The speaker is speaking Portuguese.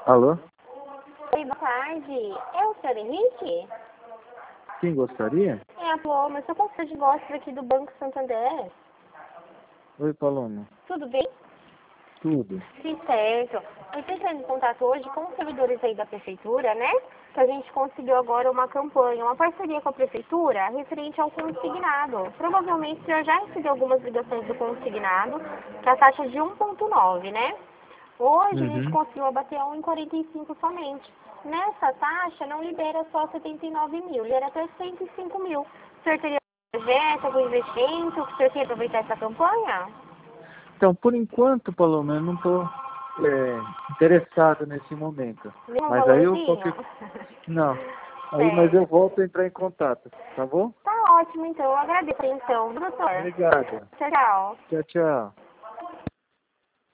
Alô? Oi, boa tarde. É o senhor Henrique? Quem gostaria? É a Paloma, eu sou consultora de negócios aqui do Banco Santander. Oi, Paloma. Tudo bem? Tudo. Sim, certo. Eu estou entrando em contato hoje com os servidores aí da prefeitura, né? Que a gente conseguiu agora uma campanha, uma parceria com a prefeitura referente ao consignado. Provavelmente o senhor já recebeu algumas ligações do consignado, que é a taxa de 1,9, né? Hoje a gente Uhum. conseguiu abater a 1,45 somente. Nessa taxa não libera só 79 mil, libera até 105 mil. O senhor teria um projeto, algum investimento, que o senhor quer aproveitar essa campanha? Então, por enquanto, Paloma, eu não estou interessado nesse momento. Nenhum Mas aí eu valorzinho? qualquer... Não. Aí, mas eu Certo. volto a entrar em contato, tá bom? Tá ótimo, então. Eu agradeço, então, doutor. Obrigado. Tchau, tchau. Tchau, tchau.